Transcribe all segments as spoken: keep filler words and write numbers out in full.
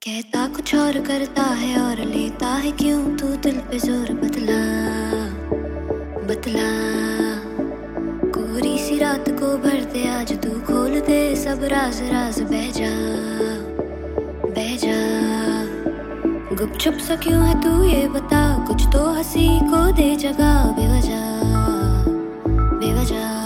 कहता कुछ और करता है और लेता है क्यों तू दिल पे जोर, बतला बतला। कोरी सी रात को भर दे आज तू, खोल दे सब राज राज, बह जा बह जा। गुपचुप सा क्यों है तू ये बता, कुछ तो हंसी को दे जगह, बेवजह बेवजह।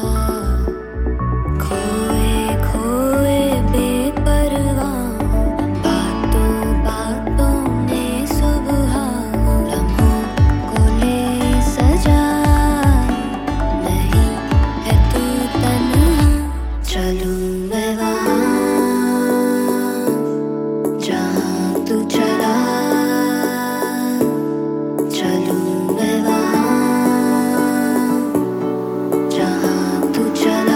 खोए खोए बेपरवाह बातों बातों में सुबह, लम्हों को ले सजा, नहीं है तू तन्हा। चलूं मैं वहाँ जहाँ तू चला, चलूं मैं वहाँ जहाँ तू चला।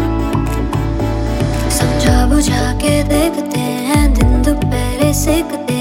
समझा बुझा के देखते हैं दिन दोपहरे सेकते